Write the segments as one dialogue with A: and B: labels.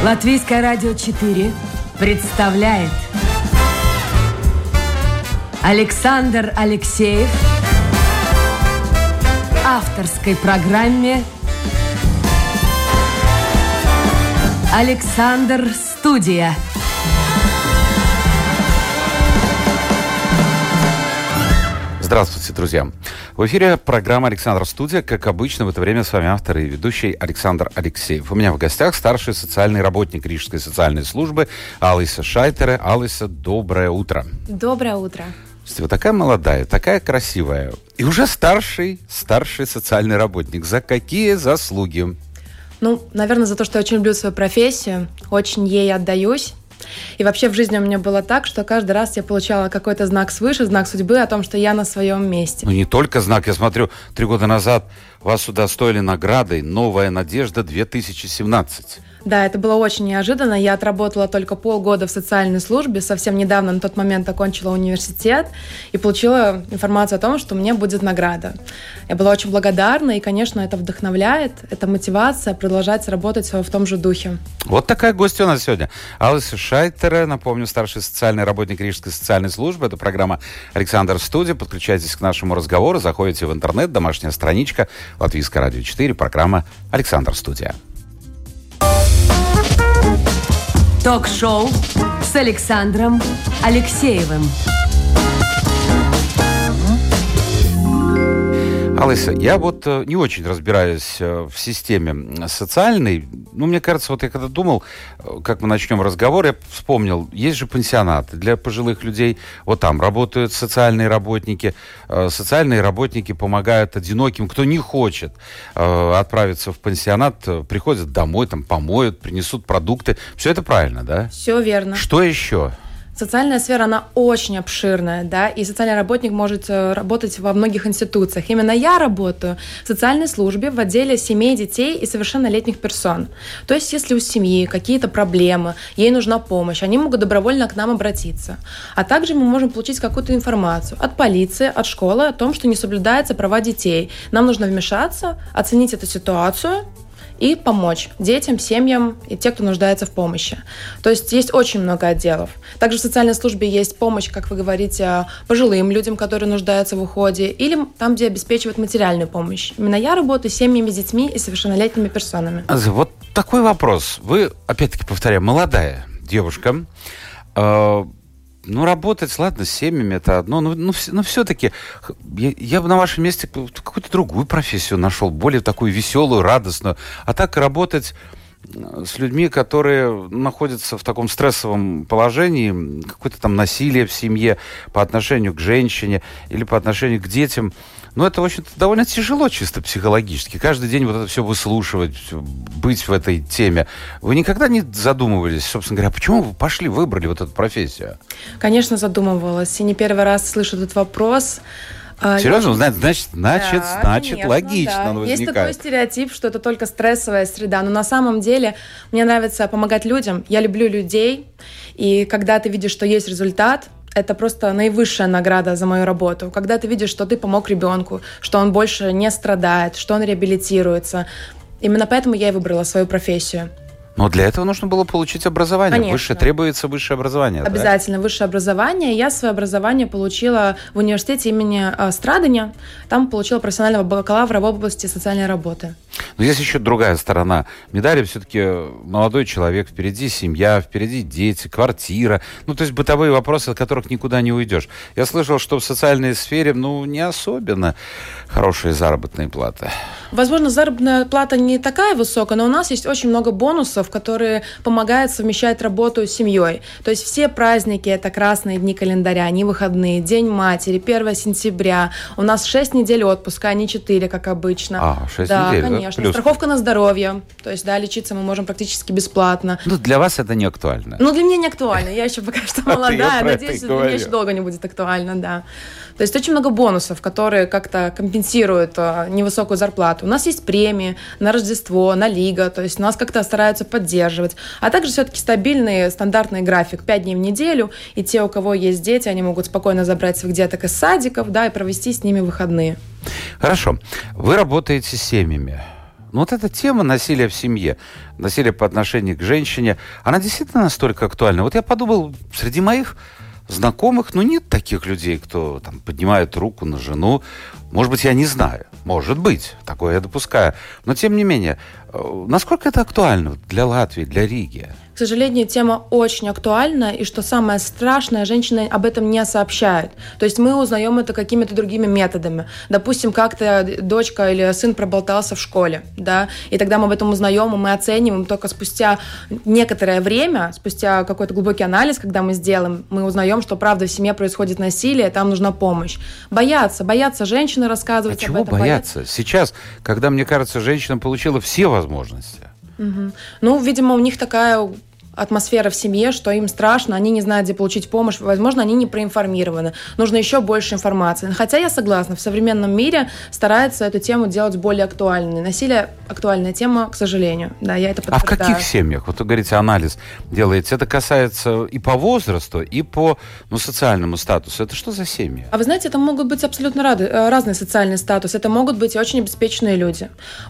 A: Латвийское радио 4 представляет Александр Алексеев в авторской программе «Александр Студия».
B: Здравствуйте, друзья. В эфире программа «Александр Студия». Как обычно, в это время с вами автор и ведущий Александр Алексеев. У меня в гостях старший социальный работник Рижской социальной службы Алиса Шайтере. Алиса, доброе утро.
C: Доброе утро.
B: Вы такая молодая, такая красивая. И уже старший социальный работник. За какие заслуги?
C: Наверное, за то, что я очень люблю свою профессию, очень ей отдаюсь. И вообще в жизни у меня было так, что каждый раз я получала какой-то знак свыше, знак судьбы о том, что я на своем месте.
B: Не только знак. Я смотрю, 3 года назад вас удостоили наградой «Новая надежда-2017».
C: Да, это было очень неожиданно. Я отработала только полгода в социальной службе. Совсем недавно, на тот момент, окончила университет и получила информацию о том, что мне будет награда. Я была очень благодарна, и, конечно, это вдохновляет, это мотивация продолжать работать в том же духе.
B: Вот такая гостья у нас сегодня. Алиса Шайтере, напомню, старший социальный работник Рижской социальной службы. Это программа «Александр Студия». Подключайтесь к нашему разговору, заходите в интернет, домашняя страничка, Латвийское радио 4, программа «Александр Студия».
A: Ток-шоу с Александром Алексеевым.
B: Алиса, я не очень разбираюсь в системе социальной. Мне кажется, я когда думал, как мы начнем разговор, я вспомнил, есть же пансионаты для пожилых людей. Там работают социальные работники. Социальные работники помогают одиноким, кто не хочет отправиться в пансионат, приходят домой, помоют, принесут продукты. Все это правильно, да?
C: Все верно.
B: Что еще?
C: Социальная сфера, она очень обширная, да, и социальный работник может работать во многих институциях. Именно я работаю в социальной службе в отделе семей, детей и совершеннолетних персон. То есть, если у семьи какие-то проблемы, ей нужна помощь, они могут добровольно к нам обратиться. А также мы можем получить какую-то информацию от полиции, от школы о том, что не соблюдаются права детей. Нам нужно вмешаться, оценить эту ситуацию и помочь детям, семьям и те, кто нуждается в помощи. То есть есть очень много отделов. Также в социальной службе есть помощь, как вы говорите, пожилым людям, которые нуждаются в уходе, или там, где обеспечивают материальную помощь. Именно я работаю с семьями, с детьми и совершеннолетними персонами.
B: Вот такой вопрос. Вы, опять-таки повторяю, молодая девушка. Работать, ладно, с семьями это одно, но все-таки я бы на вашем месте какую-то другую профессию нашел, более такую веселую, радостную. А так работать с людьми, которые находятся в таком стрессовом положении, какое-то насилие в семье по отношению к женщине или по отношению к детям, это, в общем-то, довольно тяжело чисто психологически. Каждый день это все выслушивать, быть в этой теме. Вы никогда не задумывались, собственно говоря, почему вы выбрали эту профессию? Конечно,
C: задумывалась. И не первый раз слышу этот вопрос.
B: Серьезно? Значит, конечно, логично он возникает.
C: Есть такой стереотип, что это только стрессовая среда, но на самом деле мне нравится помогать людям, я люблю людей, и когда ты видишь, что есть результат, это просто наивысшая награда за мою работу. Когда ты видишь, что ты помог ребенку, что он больше не страдает, что он реабилитируется. Именно поэтому я и выбрала свою профессию.
B: Но для этого нужно было получить образование.
C: Конечно.
B: Требуется высшее образование.
C: Обязательно, да? Высшее образование. Я свое образование получила в университете имени Страдания. Там получила профессионального бакалавра в области социальной работы.
B: Но есть еще другая сторона медали. Все-таки молодой человек, впереди семья, впереди дети, квартира. То есть бытовые вопросы, от которых никуда не уйдешь. Я слышал, что в социальной сфере, не особенно хорошие заработные платы.
C: Возможно, заработная плата не такая высокая, но у нас есть очень много бонусов, которые помогают совмещать работу с семьей. То есть все праздники – это красные дни календаря, они выходные, День матери, 1 сентября. У нас 6 недель отпуска, а не 4, как обычно.
B: 6 недель,
C: конечно.
B: Плюс.
C: Страховка на здоровье. То есть, лечиться мы можем практически бесплатно.
B: Для вас это не актуально.
C: Для меня не актуально. Я еще пока что молодая. Надеюсь, для меня еще долго не будет актуально, да. То есть очень много бонусов, которые как-то компенсируют невысокую зарплату. У нас есть премии на Рождество, на Лига, то есть нас как-то стараются поддерживать. А также все-таки стабильный стандартный график, 5 дней в неделю, и те, у кого есть дети, они могут спокойно забрать своих деток из садиков, и провести с ними выходные.
B: Хорошо. Вы работаете с семьями. Ну вот эта тема насилия в семье, насилие по отношению к женщине, она действительно настолько актуальна. Вот я подумал, среди моих знакомых, ну, нет таких людей, кто там поднимает руку на жену. Может быть, я не знаю. Может быть, такое я допускаю. Но, тем не менее, насколько это актуально для Латвии, для Риги?
C: К сожалению, тема очень актуальна, и что самое страшное, женщины об этом не сообщают. То есть мы узнаем это какими-то другими методами. Допустим, как-то дочка или сын проболтался в школе, да, и тогда мы об этом узнаем, и мы оцениваем только спустя некоторое время, спустя какой-то глубокий анализ, когда мы сделаем, мы узнаем, что правда в семье происходит насилие, там нужна помощь. Боятся женщины рассказывать об этом.
B: Чего бояться? Сейчас, когда, мне кажется, женщина получила все возможности.
C: Угу. Ну, видимо, у них такая атмосфера в семье, что им страшно, они не знают, где получить помощь, возможно, они не проинформированы. Нужно еще больше информации. Хотя я согласна, в современном мире стараются эту тему делать более актуальной. Насилие – актуальная тема, к сожалению. Да, я это подтверждаю.
B: А в каких семьях? Вот вы говорите, анализ делаете. Это касается и по возрасту, и по социальному статусу. Это что за семьи?
C: А вы знаете, это могут быть абсолютно разные социальные статусы. Это могут быть очень обеспеченные люди.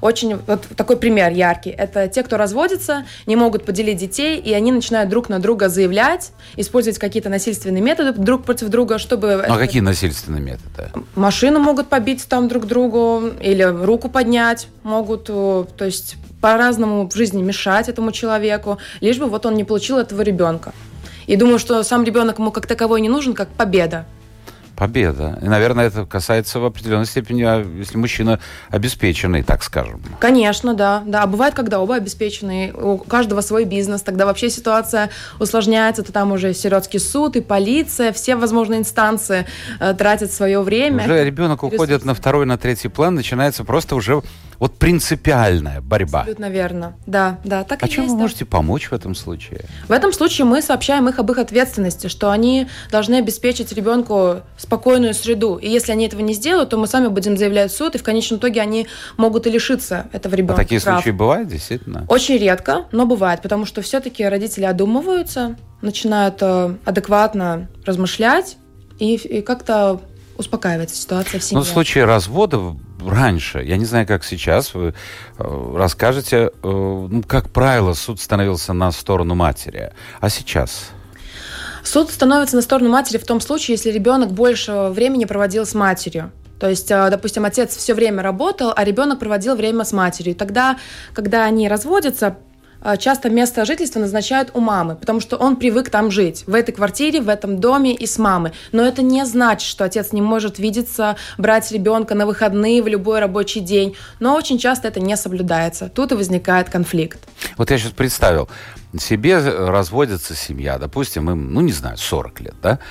C: Вот такой пример яркий. Это те, кто разводится, не могут поделить детей, и они начинают друг на друга заявлять, использовать какие-то насильственные методы друг против друга, чтобы...
B: А какие насильственные методы?
C: Машину могут побить там друг другу, или руку поднять могут, то есть по-разному в жизни мешать этому человеку, лишь бы вот он не получил этого ребенка. И думаю, что сам ребенок ему как таковой не нужен, как победа.
B: Победа. И, наверное, это касается в определенной степени, если мужчина обеспеченный, так скажем.
C: Конечно, да. Да, бывает, когда оба обеспеченные, у каждого свой бизнес, тогда вообще ситуация усложняется, то там уже сиротский суд и полиция, все возможные инстанции тратят свое время.
B: Уже ребенок уходит на второй, на третий план, начинается просто уже вот принципиальная борьба.
C: Абсолютно верно. Да, так и есть.
B: А чем вы можете помочь в этом случае?
C: В этом случае мы сообщаем их об их ответственности, что они должны обеспечить ребенку спокойную среду. И если они этого не сделают, то мы сами будем заявлять в суд, и в конечном итоге они могут и лишиться этого ребенка.
B: А такие случаи бывают, действительно?
C: Очень редко, но бывает, потому что все-таки родители одумываются, начинают адекватно размышлять и как-то успокаивается ситуация в семье.
B: Ну, в случае развода раньше, я не знаю, как сейчас, вы расскажете, как правило, суд становился на сторону матери. А сейчас?
C: Суд становится на сторону матери в том случае, если ребенок больше времени проводил с матерью. То есть, допустим, отец все время работал, а ребенок проводил время с матерью. Тогда, когда они разводятся, часто место жительства назначают у мамы, потому что он привык там жить, в этой квартире, в этом доме и с мамой. Но это не значит, что отец не может видеться, брать ребенка на выходные в любой рабочий день. Но очень часто это не соблюдается. Тут и возникает конфликт.
B: Вот я сейчас представил, себе разводится семья, допустим, им, 40 лет, да?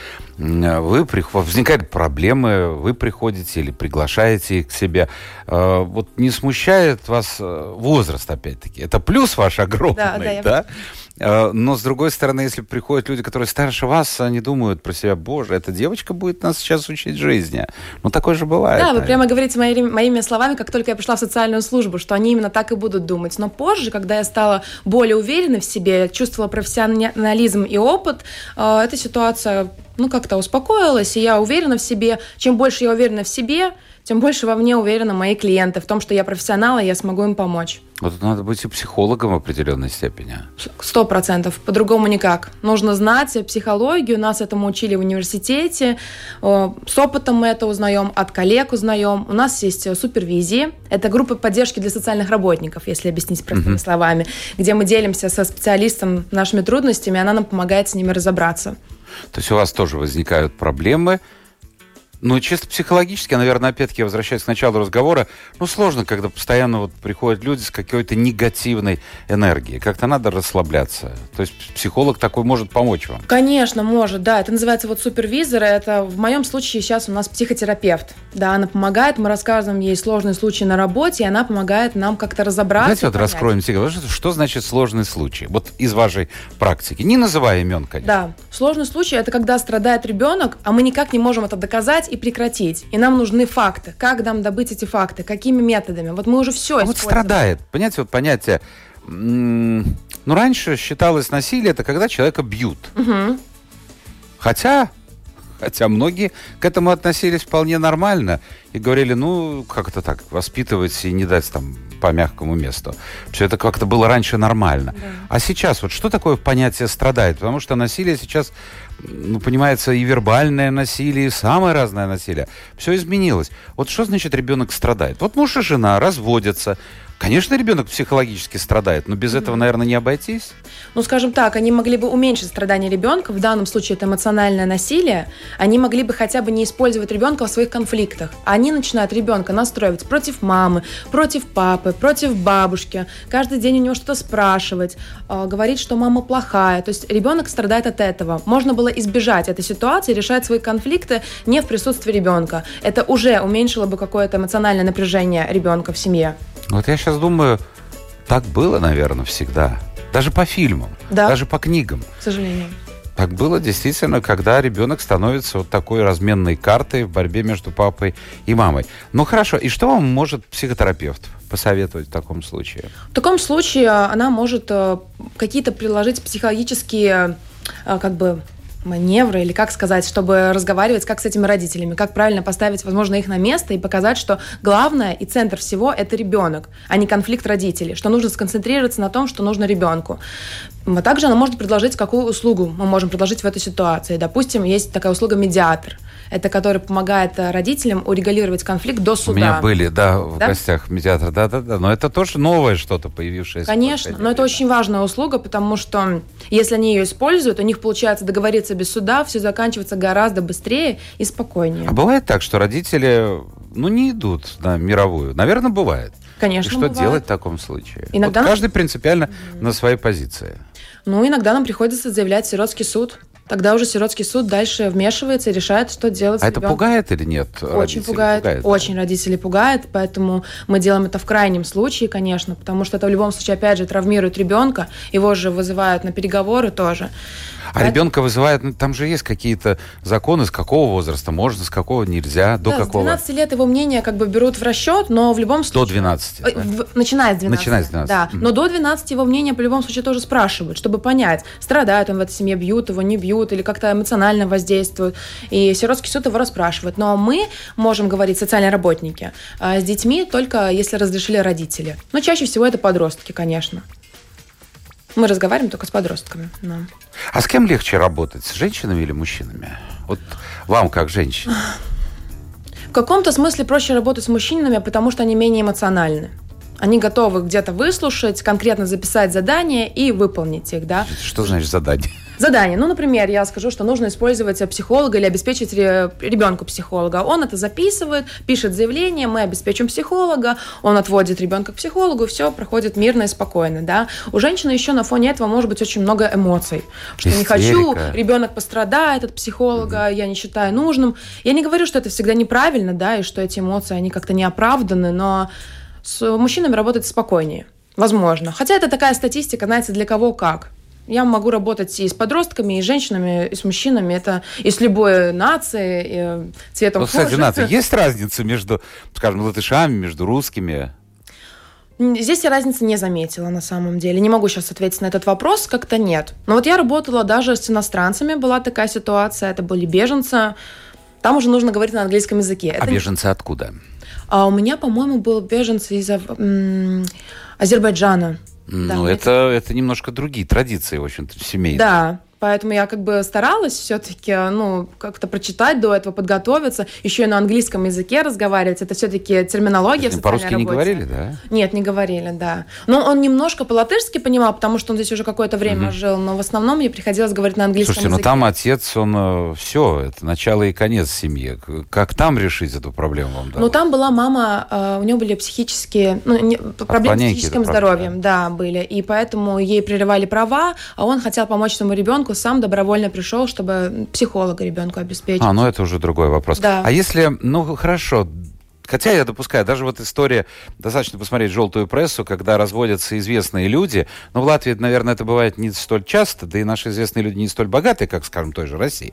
B: Возникают проблемы, вы приходите или приглашаете их к себе. Вот не смущает вас возраст, опять-таки? Это плюс ваш огромный, да? Но, с другой стороны, если приходят люди, которые старше вас, они думают про себя: боже, эта девочка будет нас сейчас учить жизни. Такое же бывает.
C: Да, вы прямо говорите моими словами, как только я пришла в социальную службу, что они именно так и будут думать. Но позже, когда я стала более уверенной в себе, чувствовала профессионализм и опыт, эта ситуация как-то успокоилась, и я уверена в себе. Чем больше я уверена в себе, тем больше во мне уверены мои клиенты в том, что я профессионал, и я смогу им помочь.
B: Вот надо быть и психологом в определенной степени.
C: 100%. По-другому никак. Нужно знать психологию. Нас этому учили в университете. С опытом мы это узнаем, от коллег узнаем. У нас есть супервизии. Это группа поддержки для социальных работников, если объяснить простыми словами, где мы делимся со специалистом нашими трудностями, она нам помогает с ними разобраться.
B: То есть у вас тоже возникают проблемы. Чисто психологически, наверное, опять-таки, возвращаясь к началу разговора, сложно, когда постоянно приходят люди с какой-то негативной энергией. Как-то надо расслабляться. То есть психолог такой может помочь вам?
C: Конечно, может, да. Это называется супервизор. Это в моем случае сейчас у нас психотерапевт. Да, она помогает, мы рассказываем ей сложные случаи на работе, и она помогает нам как-то разобраться.
B: Давайте раскроем секрет. Что значит сложный случай? Вот из вашей практики. Не называя имен, конечно.
C: Да. Сложный случай – это когда страдает ребенок, а мы никак не можем это доказать и прекратить. И нам нужны факты. Как нам добыть эти факты? Какими методами? Вот мы уже все используем.
B: Вот страдает. Понимаете, понятие... раньше считалось насилие – это когда человека бьют. Хотя многие к этому относились вполне нормально. и говорили, ну, как это так, воспитывать и не дать там по мягкому месту. Что это как-то было раньше нормально. Да. А сейчас вот что такое понятие «страдает»? Потому что насилие сейчас, ну, понимается, и вербальное насилие, и самое разное насилие. Все изменилось. Вот что значит ребенок страдает? Вот муж и жена разводятся. Конечно, ребенок психологически страдает, но без этого, наверное, не обойтись.
C: Ну, скажем так, они могли бы уменьшить страдания ребенка, в данном случае это эмоциональное насилие, они могли бы хотя бы не использовать ребенка в своих конфликтах. Они начинают ребенка настраивать против мамы, против папы, против бабушки, каждый день у него что-то спрашивать, говорить, что мама плохая. То есть ребенок страдает от этого. Можно было избежать этой ситуации, решать свои конфликты не в присутствии ребенка. Это уже уменьшило бы какое-то эмоциональное напряжение ребенка в семье.
B: Вот я сейчас думаю, так было, наверное, всегда. Даже по фильмам, даже по книгам.
C: К сожалению.
B: Так было действительно, когда ребенок становится вот такой разменной картой в борьбе между папой и мамой. Ну хорошо, и что вам может психотерапевт посоветовать в таком случае?
C: В таком случае она может какие-то приложить психологические, маневры, или как сказать, чтобы разговаривать как с этими родителями, как правильно поставить, возможно, их на место и показать, что главное и центр всего – это ребенок, а не конфликт родителей, что нужно сконцентрироваться на том, что нужно ребенку. А также она может предложить, какую услугу мы можем предложить в этой ситуации. Допустим, есть такая услуга медиатор. Это который помогает родителям урегулировать конфликт до суда.
B: У меня были, в гостях медиатор, но это тоже новое что-то появившееся.
C: Конечно, но это очень важная услуга, потому что если они ее используют, у них получается договориться без суда, все заканчивается гораздо быстрее и спокойнее.
B: А бывает так, что родители, не идут на мировую? Наверное, бывает.
C: Конечно,
B: и что
C: бывает.
B: делать в таком случае?
C: Иногда
B: каждый принципиально на своей позиции.
C: Иногда нам приходится заявлять в сиротский суд. Тогда уже сиротский суд дальше вмешивается и решает, что делать с ребенком.
B: Это пугает или нет?
C: Очень пугает. Очень родители пугает, поэтому мы делаем это в крайнем случае, конечно, потому что это в любом случае, опять же, травмирует ребенка, его же вызывают на переговоры тоже.
B: А ребенка вызывают, там же есть какие-то законы, с какого возраста можно, с какого нельзя, до какого?
C: С 12 лет его мнение берут в расчет, но в любом случае...
B: До 12, да?
C: Начиная с 12.
B: Начиная с 12.
C: Да, но до 12 его мнение в любом случае тоже спрашивают, чтобы понять, страдает он в этой семье, бьют его, не бьют, или как-то эмоционально воздействуют. И сиротский суд его расспрашивает. Но мы можем говорить, социальные работники, с детьми только если разрешили родители. Но чаще всего это подростки, конечно. Мы разговариваем только с подростками. Да.
B: А с кем легче работать, с женщинами или мужчинами? Вот вам, как женщине.
C: В каком-то смысле проще работать с мужчинами, потому что они менее эмоциональны. Они готовы где-то выслушать, конкретно записать задания и выполнить их, да.
B: Что значит задание?
C: Задание. Например, я скажу, что нужно использовать психолога или обеспечить ребенку психолога. Он это записывает, пишет заявление, мы обеспечим психолога, он отводит ребенка к психологу, все проходит мирно и спокойно. Да? У женщины еще на фоне этого может быть очень много эмоций. Что не хочу, ребенок пострадает от психолога, я не считаю нужным. Я не говорю, что это всегда неправильно, да, и что эти эмоции, они как-то не оправданы, но с мужчинами работать спокойнее. Возможно. Хотя это такая статистика, знаете, для кого как. Я могу работать и с подростками, и с женщинами, и с мужчинами. Это и с любой нацией, и цветом кожи.
B: Кстати, нация. Есть разница между, скажем, латышами, между русскими?
C: Здесь я разницы не заметила на самом деле. Не могу сейчас ответить на этот вопрос, как-то нет. Но вот я работала даже с иностранцами, была такая ситуация. Это были беженцы. Там уже нужно говорить на английском языке.
B: А беженцы откуда?
C: У меня, по-моему, был беженцы из Азербайджана.
B: Это немножко другие традиции, в общем-то, семейные.
C: Да, поэтому я старалась все-таки, как-то прочитать до этого, подготовиться, еще и на английском языке разговаривать. Это все-таки терминология в социальной
B: по-русски
C: работе.
B: Не говорили, да?
C: Нет, не говорили, да. Но он немножко по-латышски понимал, потому что он здесь уже какое-то время жил, но в основном мне приходилось говорить на английском языке.
B: Слушайте, там отец, он все, это начало и конец семьи. Как там решить эту проблему вам дало?
C: Там была мама, у нее были психические, проблемы с психическим здоровьем, да, были, и поэтому ей прерывали права, а он хотел помочь своему ребенку, сам добровольно пришел, чтобы психолога ребенку обеспечить.
B: Это уже другой вопрос.
C: Да.
B: А если, хорошо, хотя я допускаю, даже вот история, достаточно посмотреть желтую прессу, когда разводятся известные люди, но в Латвии, наверное, это бывает не столь часто, да и наши известные люди не столь богатые, как, скажем, той же России.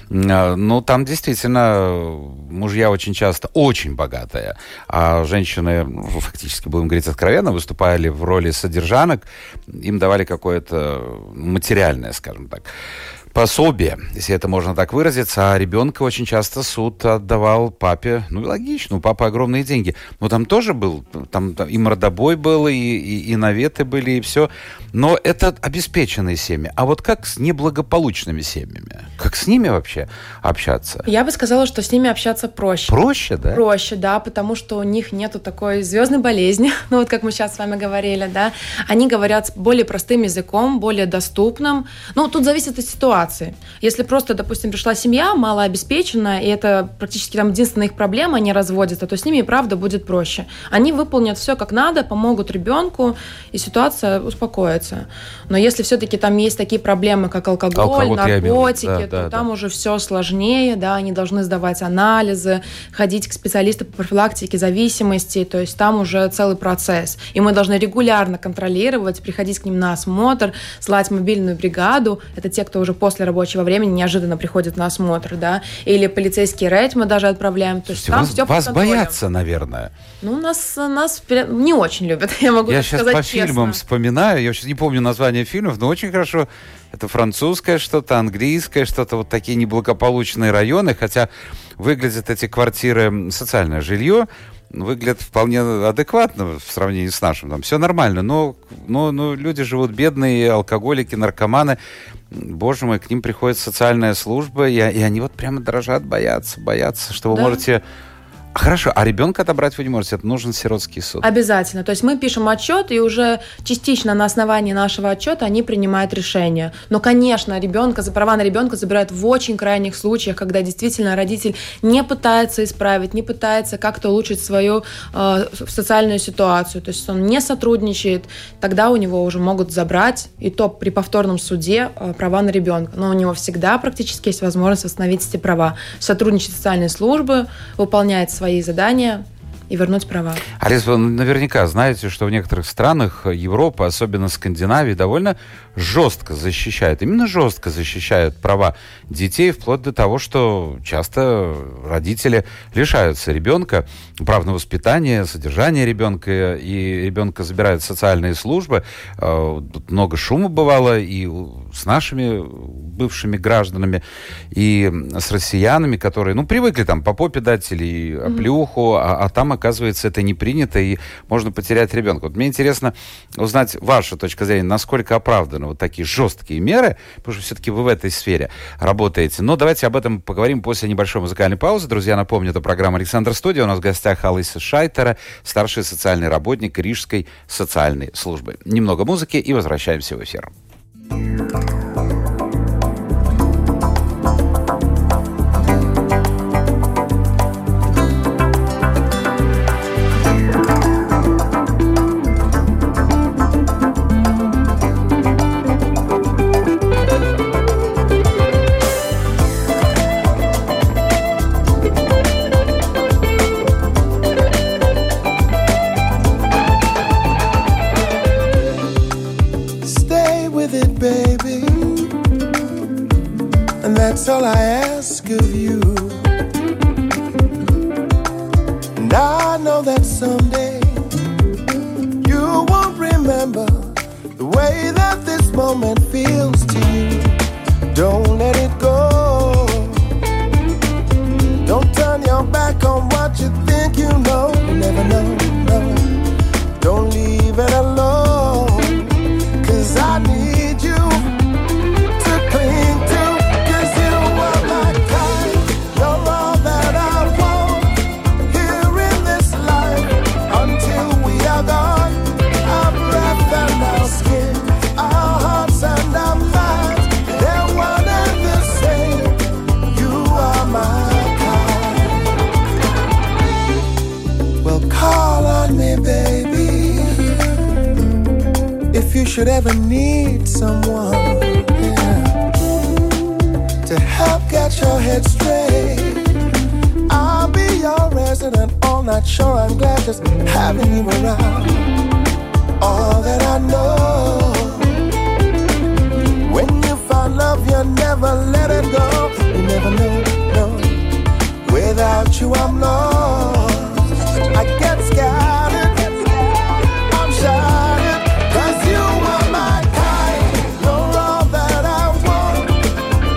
B: Но там действительно мужья очень часто очень богатые, а женщины, фактически, будем говорить откровенно, выступали в роли содержанок, им давали какое-то материальное, скажем так, пособие, если это можно так выразиться, а ребенка очень часто суд отдавал папе. Ну, логично, у папы огромные деньги. Но там тоже был, там и мордобой был, и наветы были, и все. Но это обеспеченные семьи. А вот как с неблагополучными семьями? Как с ними вообще общаться?
C: Я бы сказала, что с ними общаться проще.
B: Проще, да?
C: Проще, да, потому что у них нету такой звездной болезни, ну вот как мы сейчас с вами говорили, да. Они говорят более простым языком, более доступным. Ну, тут зависит от ситуации. Если просто, допустим, пришла семья малообеспеченная, и это практически там единственная их проблема, они разводятся, то с ними и правда будет проще. Они выполнят все как надо, помогут ребенку, и ситуация успокоится. Но если все-таки там есть такие проблемы, как алкоголь, наркотики, то там уже все сложнее, да, они должны сдавать анализы, ходить к специалисту по профилактике зависимости, то есть там уже целый процесс. И мы должны регулярно контролировать, приходить к ним на осмотр, слать мобильную бригаду. Это те, кто уже после рабочего времени неожиданно приходит на осмотр, да, или полицейский рейд мы даже отправляем. То есть там все
B: вас боятся, наверное.
C: Ну, нас не очень любят, я могу сказать честно.
B: Я сейчас по фильмам вспоминаю, я сейчас не помню название фильмов, но очень хорошо. Это французское что-то, английское что-то, вот такие неблагополучные районы, хотя выглядят эти квартиры, социальное жилье, выглядят вполне адекватно в сравнении с нашим. Там все нормально, но люди живут бедные, алкоголики, наркоманы. Боже мой, к ним приходит социальная служба, и они вот прямо дрожат, боятся, что вы можете... Хорошо, а ребенка отобрать вы не можете, это нужен сиротский суд.
C: Обязательно. То есть мы пишем отчет, и уже частично на основании нашего отчета они принимают решение. Но, конечно, права на ребенка забирают в очень крайних случаях, когда действительно родитель не пытается исправить, не пытается как-то улучшить свою социальную ситуацию. То есть он не сотрудничает, тогда у него уже могут забрать, и то при повторном суде, права на ребенка. Но у него всегда практически есть возможность восстановить эти права. Сотрудничать с социальной службой, выполнять свои задания и вернуть права.
B: Алис, вы наверняка знаете, что в некоторых странах Европы, особенно Скандинавии, довольно жестко защищают права детей, вплоть до того, что часто родители лишаются ребенка прав на воспитание, содержание ребенка, и ребенка забирают социальные службы. Тут много шума бывало и с нашими бывшими гражданами, и с россиянами, которые, привыкли там по попе дать или оплеуху, а там, оказывается, это не принято, и можно потерять ребенка. Вот мне интересно узнать вашу точку зрения, насколько оправданы вот такие жесткие меры, потому что все-таки вы в этой сфере работаете. Но давайте об этом поговорим после небольшой музыкальной паузы. Друзья, напомню, это программа «Александр Студия». У нас в гостях Алиса Шайтера, старший социальный работник Рижской социальной службы. Немного музыки и возвращаемся в эфир.
D: That's all I ask of you. And I know that someday you won't remember the way that this moment feels to you. Don't let it go. Don't turn your back on what you think you know. You never know, no. Don't leave it alone. 'Cause I need you to cling to. If you should ever need someone, to help get your head straight, I'll be your resident all night. Sure, I'm glad just having you around. All that I know, when you find love, you never let it go. You never know, no. Without you, I'm lost. I get scattered, I'm shattered. 'Cause you are my kind, you're all that I want.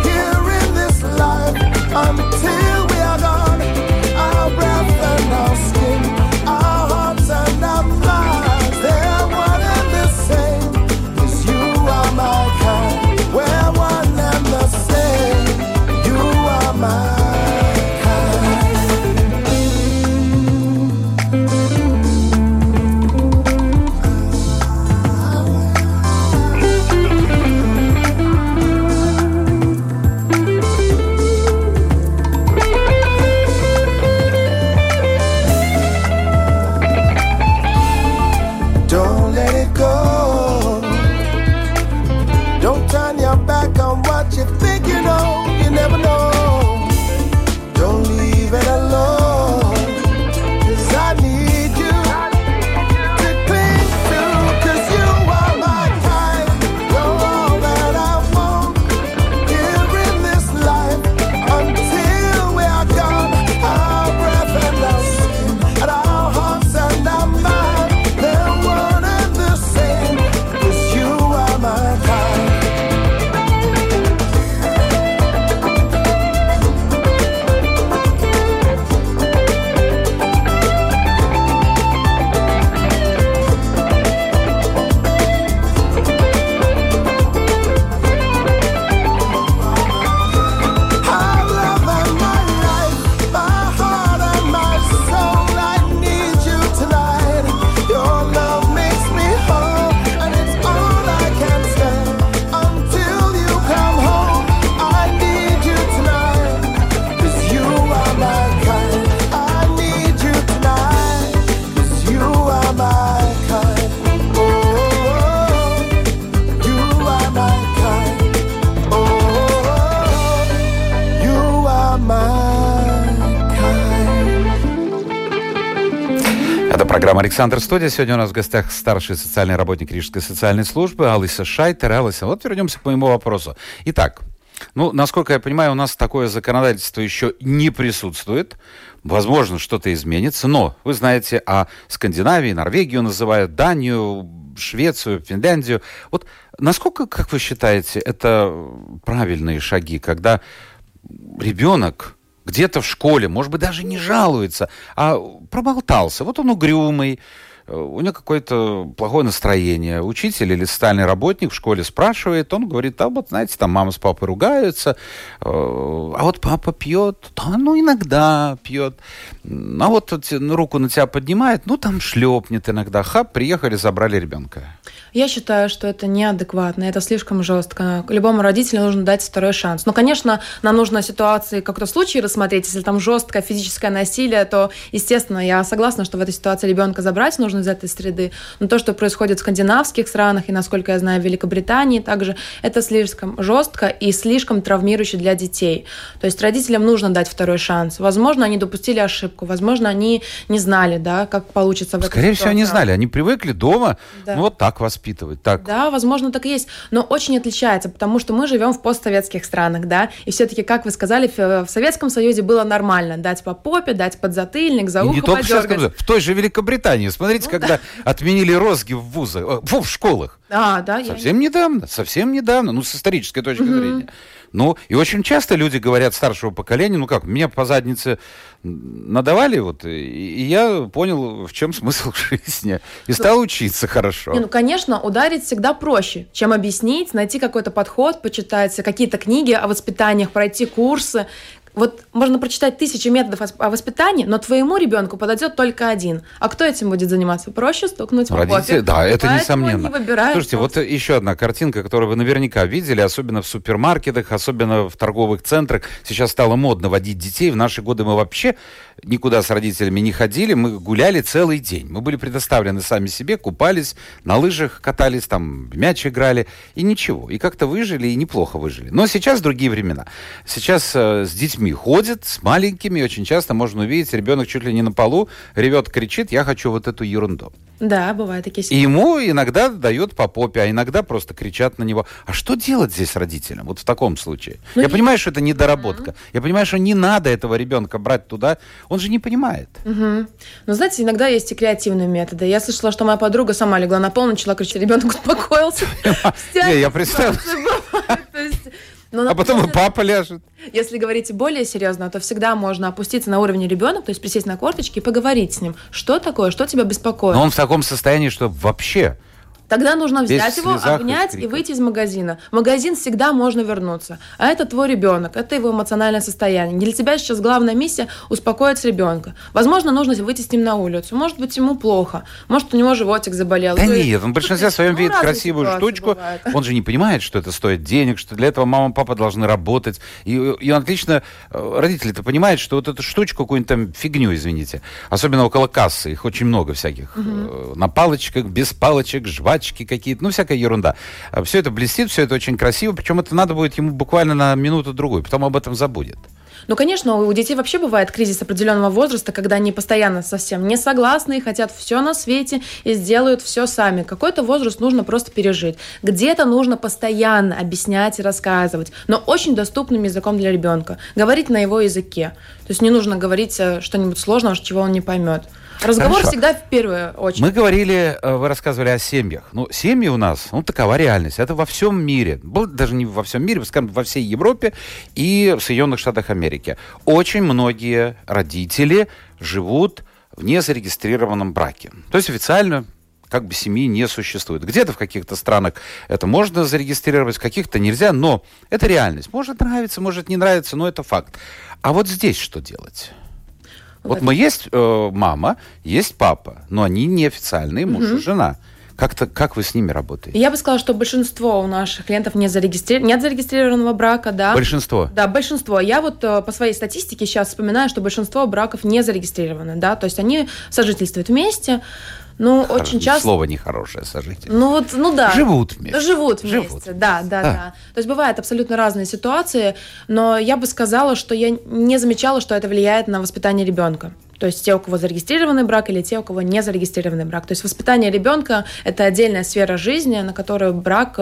B: Программа «Александр Студия». Сегодня у нас в гостях старший социальный работник Рижской социальной службы Алиса Шайтер. Алиса, вот вернемся к моему вопросу. Итак, насколько я понимаю, у нас такое законодательство еще не присутствует. Возможно, что-то изменится, но вы знаете о Скандинавии, Норвегию называют, Данию, Швецию, Финляндию. Вот насколько, как вы считаете, это правильные шаги, когда ребенок где-то в школе, может быть, даже не жалуется, а проболтался. Вот он угрюмый, у него какое-то плохое настроение. Учитель или социальный работник в школе спрашивает, он говорит, знаете, там мама с папой ругаются, а вот папа пьет, иногда пьет. А вот руку на тебя поднимает, там шлепнет иногда. Приехали, забрали ребенка.
C: Я считаю, что это неадекватно, это слишком жестко. Любому родителю нужно дать второй шанс. Конечно, нам нужно ситуации, какой-то случай рассмотреть. Если там жесткое физическое насилие, то, естественно, я согласна, что в этой ситуации ребенка забрать нужно из этой среды. Но то, что происходит в скандинавских странах и, насколько я знаю, в Великобритании также, это слишком жестко и слишком травмирующе для детей. То есть родителям нужно дать второй шанс. Возможно, они допустили ошибку, возможно, они не знали, как получится в этой
B: ситуации. Скорее всего, они знали. Они привыкли дома вот так воспитывать. Так.
C: Да, возможно, так и есть, но очень отличается, потому что мы живем в постсоветских странах, и все-таки, как вы сказали, в Советском Союзе было нормально дать по попе, дать подзатыльник, за ухо подергать.
B: В той же Великобритании, смотрите, когда отменили розги в вузах, в школах. Совсем недавно, с исторической точки зрения. И очень часто люди говорят старшего поколения, меня по заднице надавали, и я понял, в чем смысл жизни, и стал учиться хорошо.
C: Конечно, ударить всегда проще, чем объяснить, найти какой-то подход, почитать какие-то книги о воспитаниях, пройти курсы. Можно прочитать 1000 методов о воспитании, но твоему ребенку подойдет только один. А кто этим будет заниматься? Проще стукнуть по попе.
B: Да, это несомненно.
C: Слушайте,
B: еще одна картинка, которую вы наверняка видели, особенно в супермаркетах, особенно в торговых центрах. Сейчас стало модно водить детей. В наши годы мы вообще никуда с родителями не ходили, мы гуляли целый день. Мы были предоставлены сами себе, купались, на лыжах катались, там в мяч играли, и ничего. И как-то выжили, и неплохо выжили. Но сейчас другие времена. Сейчас с детьми ходят, с маленькими, очень часто можно увидеть, ребенок чуть ли не на полу ревет, кричит, я хочу вот эту ерунду.
C: Да, бывают такие ситуации.
B: И ему иногда дают по попе, а иногда просто кричат на него. А что делать здесь родителям? Вот в таком случае. Я понимаю, что это недоработка. Я понимаю, что не надо этого ребенка брать туда. Он же не понимает.
C: Знаете, иногда есть и креативные методы. Я слышала, что моя подруга сама легла на пол, начала кричать, ребенок успокоился.
B: Я представил. А потом и папа ляжет.
C: Если говорить более серьезно, то всегда можно опуститься на уровень ребенка, то есть присесть на корточки и поговорить с ним. Что такое, что тебя беспокоит?
B: Но он в таком состоянии, что вообще...
C: Тогда нужно взять его, обнять и выйти из магазина. В магазин всегда можно вернуться. А это твой ребенок, это его эмоциональное состояние. Для тебя сейчас главная миссия – успокоить ребенка. Возможно, нужно выйти с ним на улицу. Может быть, ему плохо. Может, у него животик заболел.
B: Да нет, он в большинстве своем видит красивую штучку. Бывает. Он же не понимает, что это стоит денег, что для этого мама и папа должны работать. И он отлично, родители-то понимают, что вот эту штучку, какую-нибудь там фигню, извините, особенно около кассы, их очень много всяких. На палочках, без палочек, жвачки какие-то, всякая ерунда. Все это блестит, все это очень красиво, причем это надо будет ему буквально на минуту-другую, потом об этом забудет.
C: Конечно, у детей вообще бывает кризис определенного возраста, когда они постоянно совсем не согласны и хотят все на свете и сделают все сами. Какой-то возраст нужно просто пережить. Где-то нужно постоянно объяснять и рассказывать, но очень доступным языком для ребенка. Говорить на его языке. То есть не нужно говорить что-нибудь сложного, чего он не поймет. Разговор всегда в первую очередь.
B: Мы говорили, вы рассказывали о семьях. Семьи у нас, такова реальность. Это во всем мире. Даже не во всем мире, скажем, во всей Европе и в Соединенных Штатах Америки. Очень многие родители живут в незарегистрированном браке. То есть официально семьи не существует. Где-то в каких-то странах это можно зарегистрировать, в каких-то нельзя, но это реальность. Может нравиться, может не нравиться, но это факт. А вот здесь что делать? Мы есть мама, есть папа, но они неофициальные, муж и жена. Как вы с ними работаете?
C: Я бы сказала, что большинство у наших клиентов нет зарегистрированного брака, да.
B: Большинство?
C: Да, большинство. Я по своей статистике сейчас вспоминаю, что большинство браков не зарегистрированы, да, то есть они сожительствуют вместе. Очень часто...
B: Слово нехорошее, сожительство.
C: Да.
B: Живут вместе.
C: Живут вместе, да. То есть бывают абсолютно разные ситуации, но я бы сказала, что я не замечала, что это влияет на воспитание ребенка. То есть те, у кого зарегистрированный брак, или те, у кого не зарегистрированный брак. То есть воспитание ребенка – это отдельная сфера жизни, на которую брак,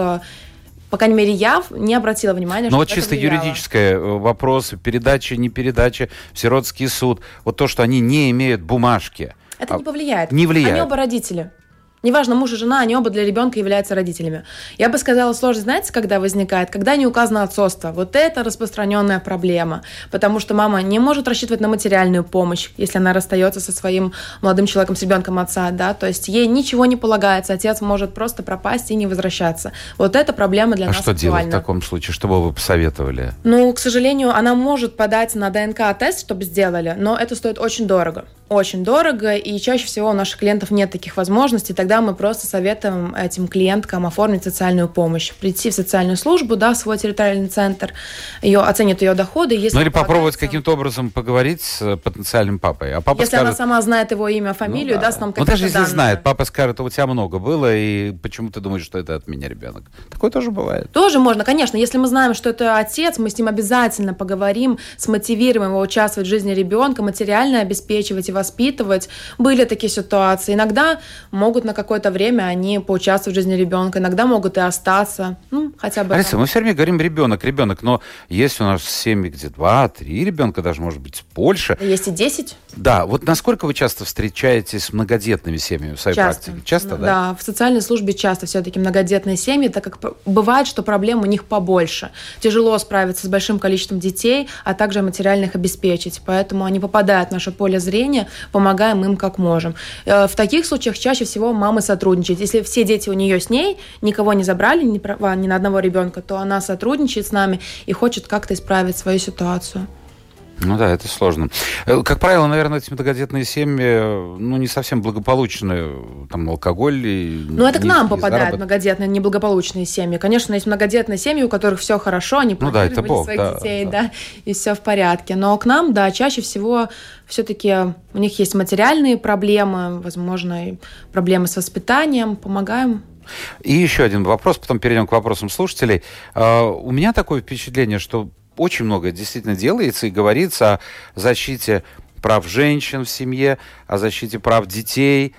C: по крайней мере, я не обратила внимания,
B: что
C: это
B: вот чисто юридический вопрос, передача, не передача в сиротский суд, вот то, что они не имеют бумажки.
C: Это не повлияет.
B: Не влияет.
C: Они оба родители. Неважно, муж и жена, они оба для ребенка являются родителями. Я бы сказала, сложность, знаете, когда возникает? Когда не указано отцовство. Вот это распространенная проблема. Потому что мама не может рассчитывать на материальную помощь, если она расстается со своим молодым человеком, с ребенком отца, да? То есть ей ничего не полагается, отец может просто пропасть и не возвращаться. Вот это проблема для нас
B: актуальна. А что делать в таком случае? Что бы вы посоветовали?
C: Ну, к сожалению, она может подать на ДНК-тест, чтобы сделали, но это стоит очень дорого. Очень дорого, и чаще всего у наших клиентов нет таких возможностей. Тогда мы просто советуем этим клиенткам оформить социальную помощь. Прийти в социальную службу, да, в свой территориальный центр, оценят ее доходы. Если
B: или попробовать каким-то образом поговорить с потенциальным папой. А папа
C: если
B: скажет,
C: она сама знает его имя, фамилию, даст нам какие-то
B: даже если
C: данные.
B: знает, папа скажет, у тебя много было, и почему ты думаешь, что это от меня ребенок? Такое тоже бывает.
C: Тоже можно, конечно. Если мы знаем, что это отец, мы с ним обязательно поговорим, смотивируем его участвовать в жизни ребенка, материально обеспечивать и воспитывать. Были такие ситуации. Иногда могут на какое-то время они поучаствовать в жизни ребенка, иногда могут и остаться. Хотя бы.
B: Алиса, мы все время говорим ребенок, но есть у нас семьи, где 2-3 ребенка, даже, может быть, больше.
C: Есть и 10.
B: Да, вот насколько вы часто встречаетесь с многодетными семьями в своей практике? Часто, да?
C: Да, в социальной службе часто все-таки многодетные семьи, так как бывает, что проблем у них побольше. Тяжело справиться с большим количеством детей, а также материально их обеспечить. Поэтому они попадают в наше поле зрения, помогаем им как можем. В таких случаях чаще всего мамы сотрудничают. Если все дети у нее с ней, никого не забрали, ни на одного ребенка, то она сотрудничает с нами и хочет как-то исправить свою ситуацию.
B: Ну да, это сложно. Как правило, наверное, эти многодетные семьи, не совсем благополучные, там алкоголь и...
C: это к нам попадают многодетные, неблагополучные семьи. Конечно, есть многодетные семьи, у которых все хорошо, они планировали своих детей, да, и все в порядке. Но к нам, да, чаще всего все-таки у них есть материальные проблемы, возможно, и проблемы с воспитанием, помогаем.
B: И еще один вопрос, потом перейдем к вопросам слушателей. У меня такое впечатление, что очень многое действительно делается и говорится о защите прав женщин в семье, о защите прав детей,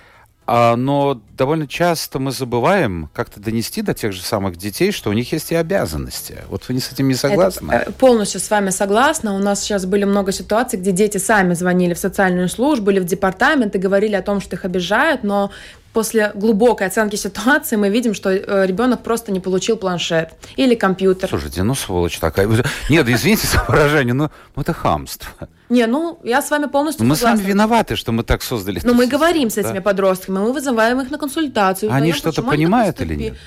B: но довольно часто мы забываем как-то донести до тех же самых детей, что у них есть и обязанности. Вот вы с этим не согласны?
C: Полностью с вами согласна. У нас сейчас были много ситуаций, где дети сами звонили в социальную службу или в департамент и говорили о том, что их обижают, но после глубокой оценки ситуации мы видим, что ребенок просто не получил планшет или компьютер.
B: Слушайте, сволочь такая. Нет, извините за выражение, это хамство.
C: Я с вами полностью согласна.
B: Мы сами виноваты, что мы так создали.
C: Но мы говорим с этими подростками, мы вызываем их на консультацию.
B: Они что-то понимают или нет?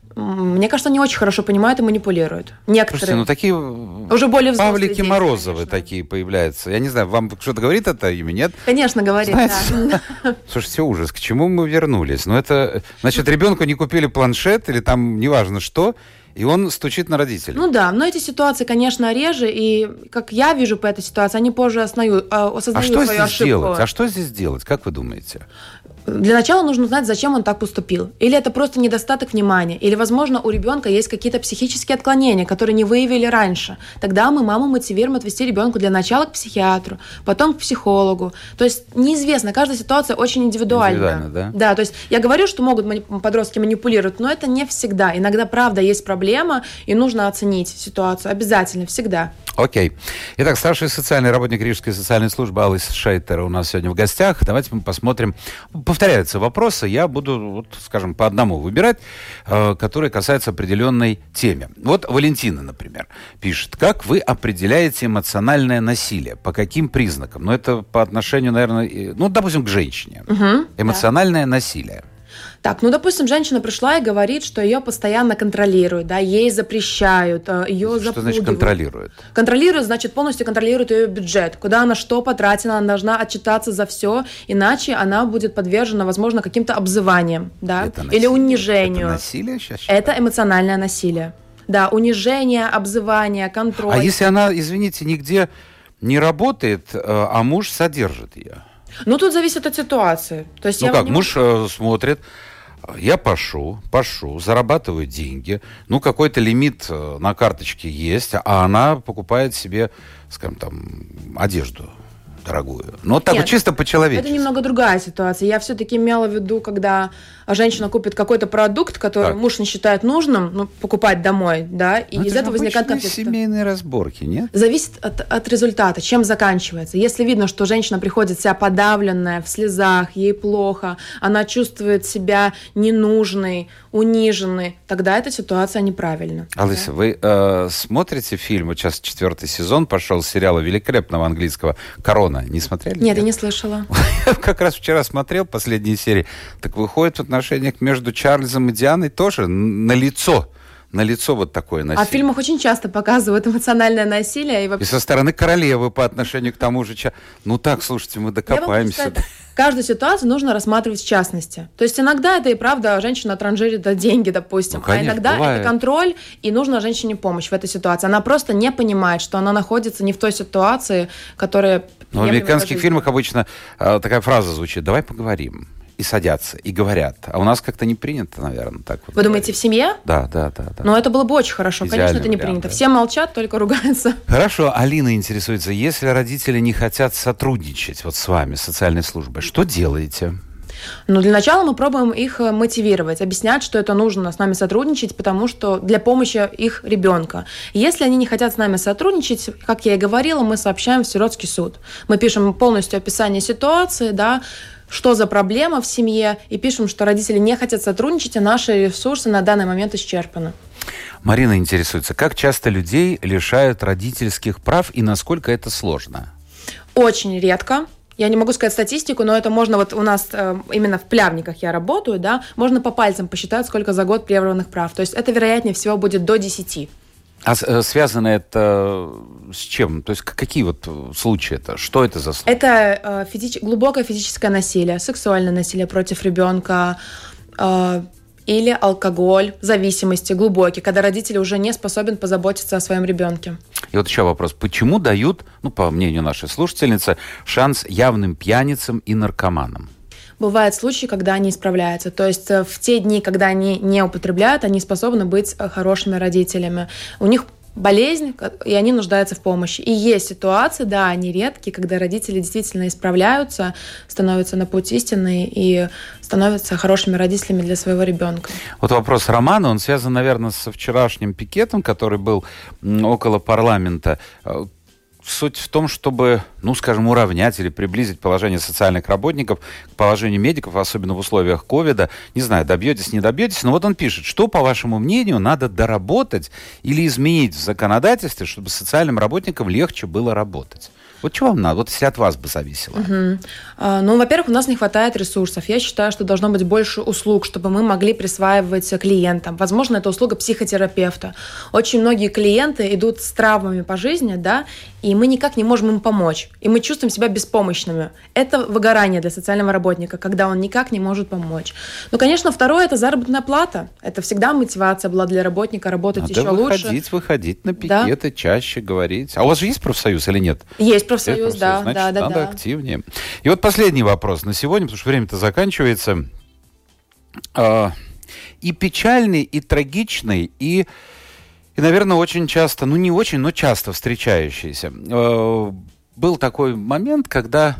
C: Мне кажется, они очень хорошо понимают и манипулируют. Некоторые.
B: Слушайте, такие
C: уже более
B: Павлики
C: дети,
B: Морозовы
C: конечно.
B: Такие появляются. Я не знаю, вам что-то говорит это имя, нет?
C: Конечно, говорит,
B: знаете, да. Слушайте, ужас, к чему мы вернулись? Это, значит, ребенку не купили планшет или там неважно что, и он стучит на родителей.
C: Но эти ситуации, конечно, реже, и как я вижу по этой ситуации, они позже осознают свою ошибку.
B: А что здесь делать, как вы думаете?
C: Для начала нужно знать, зачем он так поступил. Или это просто недостаток внимания, или, возможно, у ребенка есть какие-то психические отклонения, которые не выявили раньше. Тогда мы маму мотивируем отвести ребенка для начала к психиатру, потом к психологу. То есть неизвестно, каждая ситуация очень индивидуальна.
B: Индивидуально, да?
C: Да, то есть я говорю, что могут подростки манипулировать, но это не всегда. Иногда, правда, есть проблема, и нужно оценить ситуацию. Обязательно, всегда.
B: Окей. Итак, старший социальный работник Рижской социальной службы Алис Шейтер у нас сегодня в гостях. Давайте мы посмотрим. Повторяются вопросы. Я буду, скажем, по одному выбирать, которые касаются определенной темы. Вот Валентина, например, пишет. Как вы определяете эмоциональное насилие? По каким признакам? Это по отношению, наверное, допустим, к женщине. Эмоциональное насилие.
C: Так, допустим, женщина пришла и говорит, что ее постоянно контролируют, да, ей запрещают, ее запугивают.
B: Что значит контролируют?
C: Контролируют, значит, полностью контролируют ее бюджет, куда она что потратила, она должна отчитаться за все, иначе она будет подвержена, возможно, каким-то обзываниям, да, или унижению.
B: Это насилие сейчас?
C: Это эмоциональное насилие. Да, унижение, обзывание, контроль.
B: А если она, извините, нигде не работает, а муж содержит ее?
C: Тут зависит от ситуации. То есть
B: муж смотрит, я пашу, зарабатываю деньги, какой-то лимит на карточке есть, а она покупает себе, скажем, одежду. дорогую. Ну, вот так вот чисто по-человечески.
C: Это немного другая ситуация. Я все-таки имела в виду, когда женщина купит какой-то продукт, который муж не считает нужным, покупать домой, да, и из этого возникает конфликт.
B: Семейные разборки, нет?
C: Зависит от результата, чем заканчивается. Если видно, что женщина приходит вся подавленная, в слезах, ей плохо, она чувствует себя ненужной, униженной, тогда эта ситуация неправильна.
B: Алиса, вы смотрите фильм, вот сейчас 4-й сезон пошел сериала великолепного английского «Корона». Не смотрели?
C: Нет, я не слышала.
B: Я как раз вчера смотрел последние серии. Так выходит, в отношениях между Чарльзом и Дианой тоже налицо вот такое насилие.
C: А в фильмах очень часто показывают эмоциональное насилие.
B: И со стороны королевы по отношению к тому же... Ну так, слушайте, мы докопаемся.
C: Каждую ситуацию нужно рассматривать в частности. То есть иногда это и правда женщина транжирит деньги, допустим. Ну, конечно, а иногда бывает. Это контроль, и нужна женщине помощь в этой ситуации. Она просто не понимает, что она находится не в той ситуации, которая...
B: Но в американских фильмах обычно такая фраза звучит: «Давай поговорим». И садятся, и говорят. А у нас как-то не принято, наверное, так вот.
C: Вы думаете, в семье?
B: Да.
C: Но это было бы очень хорошо. Идеальный Конечно, это не принято. Да. Все молчат, только ругаются.
B: Хорошо. Алина интересуется, если родители не хотят сотрудничать вот с вами, социальной службой, что делаете?
C: Для начала мы пробуем их мотивировать, объяснять, что это нужно с нами сотрудничать, потому что для помощи их ребенка. Если они не хотят с нами сотрудничать, как я и говорила, мы сообщаем в сиротский суд. Мы пишем полностью описание ситуации, да, что за проблема в семье, и пишем, что родители не хотят сотрудничать, а наши ресурсы на данный момент исчерпаны.
B: Марина интересуется, как часто людей лишают родительских прав и насколько это сложно?
C: Очень редко. Я не могу сказать статистику, но это можно, вот у нас именно в Плявниках я работаю, да, можно по пальцам посчитать, сколько за год прерванных прав. То есть это, вероятнее всего, будет до 10.
B: А связано это с чем? То есть какие вот случаи это? Что это за случаи?
C: Это глубокое физическое насилие, сексуальное насилие против ребенка, или алкоголь, зависимости глубокие, когда родители уже не способен позаботиться о своем ребенке.
B: И вот еще вопрос. Почему дают, по мнению нашей слушательницы, шанс явным пьяницам и наркоманам?
C: Бывают случаи, когда они исправляются. То есть в те дни, когда они не употребляют, они способны быть хорошими родителями. У них болезнь, и они нуждаются в помощи. И есть ситуации, да, они редкие, когда родители действительно исправляются, становятся на путь истины и становятся хорошими родителями для своего ребенка.
B: Вот вопрос Романа, он связан, наверное, со вчерашним пикетом, который был около парламента. Суть в том, чтобы, уравнять или приблизить положение социальных работников к положению медиков, особенно в условиях ковида. Не знаю, добьетесь, не добьетесь, но вот он пишет, что, по вашему мнению, надо доработать или изменить в законодательстве, чтобы социальным работникам легче было работать? Вот чего вам надо? Вот если от вас бы зависело.
C: Во-первых, у нас не хватает ресурсов. Я считаю, что должно быть больше услуг, чтобы мы могли присваивать клиентам. Возможно, это услуга психотерапевта. Очень многие клиенты идут с травмами по жизни, да, и мы никак не можем им помочь. И мы чувствуем себя беспомощными. Это выгорание для социального работника, когда он никак не может помочь. Конечно, второе – это заработная плата. Это всегда мотивация была для работника работать еще лучше.
B: Выходить на пикеты, чаще говорить. А у вас же есть профсоюз или нет?
C: Есть профсоюз, да.
B: Значит, надо активнее. И вот последний вопрос на сегодня, потому что время-то заканчивается. И печальный, и трагичный, и, наверное, очень часто, не очень, но часто встречающийся. Был такой момент, когда,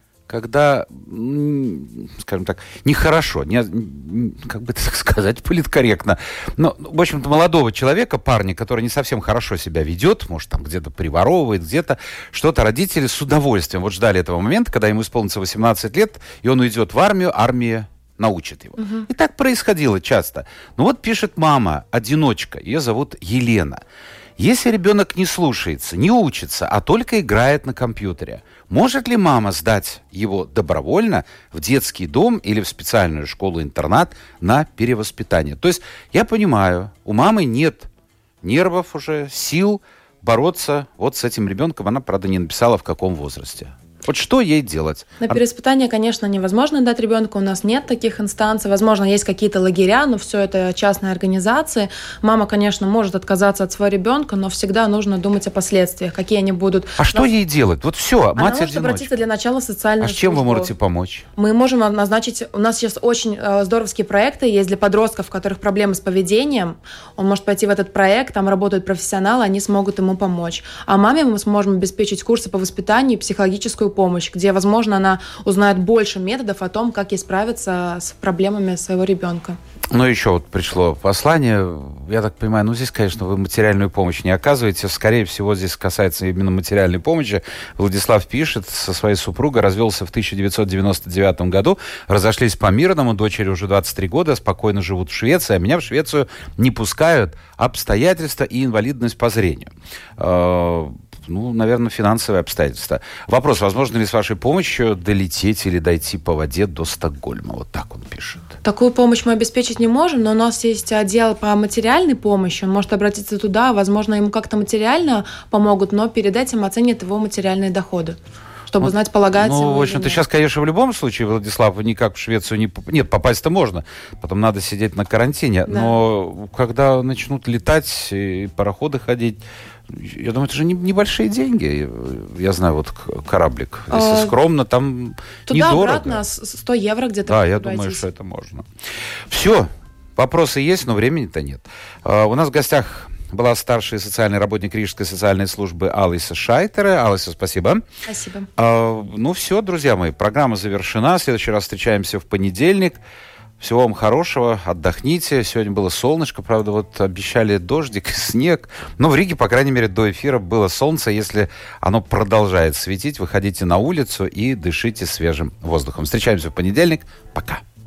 B: скажем так, нехорошо, как бы так сказать, политкорректно, но, в общем-то, молодого человека, парня, который не совсем хорошо себя ведет, может, там где-то приворовывает, где-то что-то, родители с удовольствием вот ждали этого момента, когда ему исполнится 18 лет, и он уйдет в армию, армия научит его. Угу. И так происходило часто. Вот пишет мама, одиночка, ее зовут Елена. Если ребенок не слушается, не учится, а только играет на компьютере, может ли мама сдать его добровольно в детский дом или в специальную школу-интернат на перевоспитание? То есть я понимаю, у мамы нет нервов уже, сил бороться вот с этим ребенком. Она, правда, не написала, в каком возрасте. Вот что ей делать?
C: На перевоспитание, конечно, невозможно дать ребенка. У нас нет таких инстанций. Возможно, есть какие-то лагеря, но все это частные организации. Мама, конечно, может отказаться от своего ребенка, но всегда нужно думать о последствиях, какие они будут.
B: А что ей делать? Вот все, мать-одиночка. Она может
C: обратиться для начала в социальную службу.
B: А с чем вы можете помочь?
C: Мы можем назначить... У нас сейчас очень здоровские проекты есть для подростков, у которых проблемы с поведением. Он может пойти в этот проект, там работают профессионалы, они смогут ему помочь. А маме мы сможем обеспечить курсы по воспитанию и психологическую психологическую помощь, где, возможно, она узнает больше методов о том, как ей справиться с проблемами своего ребенка.
B: Ну, еще вот пришло послание. Я так понимаю, ну, здесь, конечно, вы материальную помощь не оказываете. Скорее всего, здесь касается именно материальной помощи. Владислав пишет, со своей супругой развелся в 1999 году. Разошлись по-мирному, дочери уже 23 года, спокойно живут в Швеции, а меня в Швецию не пускают обстоятельства и инвалидность по зрению. Ну, наверное, финансовые обстоятельства. Вопрос, возможно ли с вашей помощью долететь или дойти по воде до Стокгольма? Вот так он пишет.
C: Такую помощь мы обеспечить не можем, но у нас есть отдел по материальной помощи. Он может обратиться туда, возможно, ему как-то материально помогут, но перед этим оценят его материальные доходы, чтобы узнать, полагается ему.
B: Ну, в общем-то, сейчас, конечно, в любом случае, Владислав, вы никак в Швецию не... Нет, попасть-то можно. Потом надо сидеть на карантине. Да. Но когда начнут летать и пароходы ходить, я думаю, это же небольшие деньги. Я знаю, вот кораблик. Если скромно, там недорого.
C: Туда-обратно 100 евро где-то.
B: Да, я думаю, что это можно. Все. Вопросы есть, но времени-то нет. У нас в гостях была старший социальный работник Рижской социальной службы Алиса Шайтера. Алиса, спасибо.
C: Спасибо.
B: Ну все, друзья мои, программа завершена. В следующий раз встречаемся в понедельник. Всего вам хорошего, отдохните. Сегодня было солнышко, правда, вот обещали дождик, снег. Но в Риге, по крайней мере, до эфира было солнце. Если оно продолжает светить, выходите на улицу и дышите свежим воздухом. Встречаемся в понедельник. Пока.